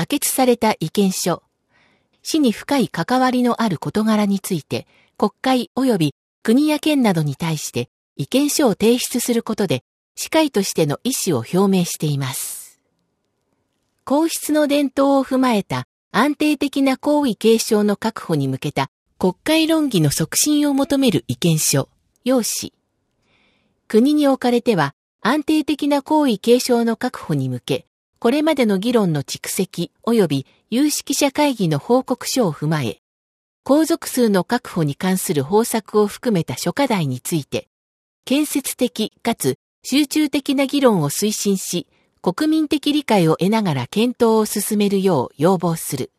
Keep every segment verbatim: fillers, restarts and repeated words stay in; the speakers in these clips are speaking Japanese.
決された意見書、死に深い関わりのある事柄について、国会及び国や県などに対して意見書を提出することで、司会としての意思を表明しています。皇室の伝統を踏まえた安定的な皇位継承の確保に向けた国会論議の促進を求める意見書、要旨。国におかれては安定的な皇位継承の確保に向け、これまでの議論の蓄積及び有識者会議の報告書を踏まえ、皇族数の確保に関する方策を含めた諸課題について、建設的かつ集中的な議論を推進し、国民的理解を得ながら検討を進めるよう要望する。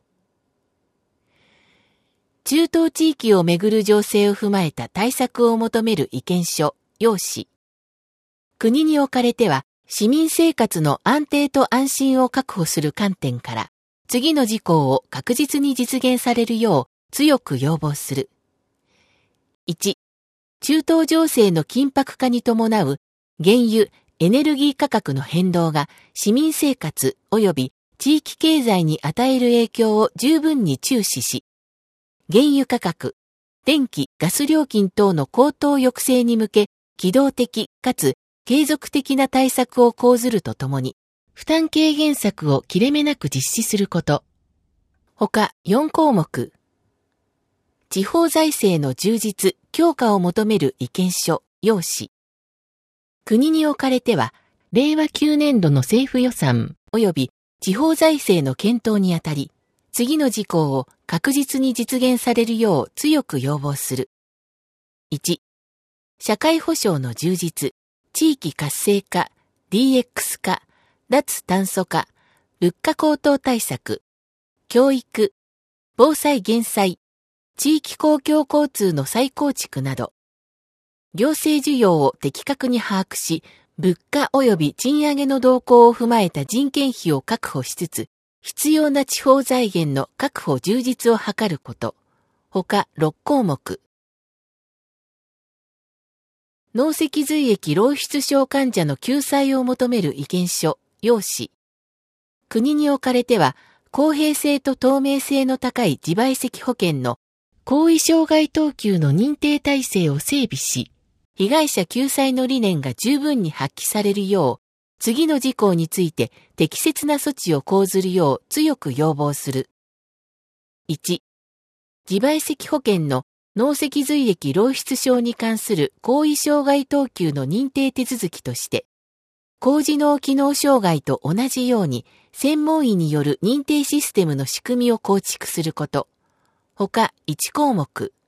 中東地域をめぐる情勢を踏まえた対策を求める意見書、要旨。国におかれては、市民生活の安定と安心を確保する観点から、次の事項を確実に実現されるよう強く要望する。いち、中東情勢の緊迫化に伴う原油、エネルギー価格の変動が市民生活及び地域経済に与える影響を十分に注視し、原油価格、電気・ガス料金等の高騰抑制に向け、機動的かつ継続的な対策を講ずるとともに、負担軽減策を切れ目なく実施すること。ほかよん項目。地方財政の充実、強化を求める意見書、要旨。国におかれては、れいわきゅうねんどの政府予算及び地方財政の検討にあたり、次の事項を確実に実現されるよう強く要望する。いち、社会保障の充実、地域活性化、ディーエックス 化、脱炭素化、物価高騰対策、教育、防災減災、地域公共交通の再構築など、行政需要を的確に把握し、物価及び賃上げの動向を踏まえた人件費を確保しつつ、必要な地方財源の確保充実を図ること。ほかろっ項目。脳脊髄液漏出症患者の救済を求める意見書、要旨。国におかれては、公平性と透明性の高い自賠責保険の後遺障害等級の認定体制を整備し、被害者救済の理念が十分に発揮されるよう、次の事項について適切な措置を講ずるよう強く要望する。いち、自賠責保険の脳脊髄液漏出症に関する後遺障害等級の認定手続きとして、高次脳機能障害と同じように専門医による認定システムの仕組みを構築すること。ほかいち項目。